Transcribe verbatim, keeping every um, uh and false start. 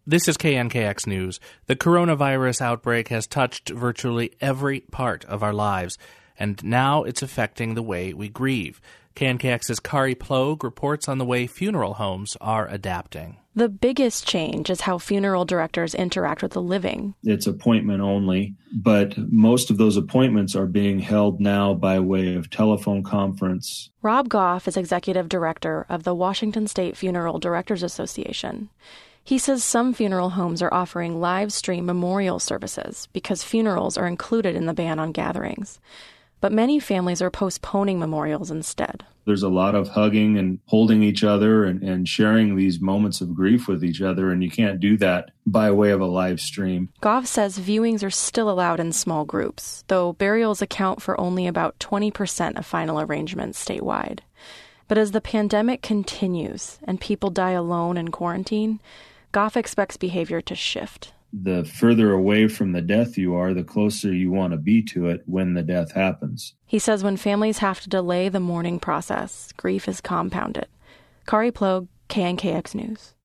This is K N K X News. The coronavirus outbreak has touched virtually every part of our lives, and now it's affecting the way we grieve. K N K X's Kari Ploeg reports on the way funeral homes are adapting. The biggest change is how funeral directors interact with the living. It's appointment only, but most of those appointments are being held now by way of telephone conference. Rob Goff is executive director of the Washington State Funeral Directors Association. He says some funeral homes are offering live stream memorial services because funerals are included in the ban on gatherings. But many families are postponing memorials instead. There's a lot of hugging and holding each other and, and sharing these moments of grief with each other, and you can't do that by way of a live stream. Goff says viewings are still allowed in small groups, though burials account for only about twenty percent of final arrangements statewide. But as the pandemic continues and people die alone in quarantine, Goff expects behavior to shift. The further away from the death you are, the closer you want to be to it when the death happens. He says when families have to delay the mourning process, grief is compounded. Kari Ploeg, K N K X News.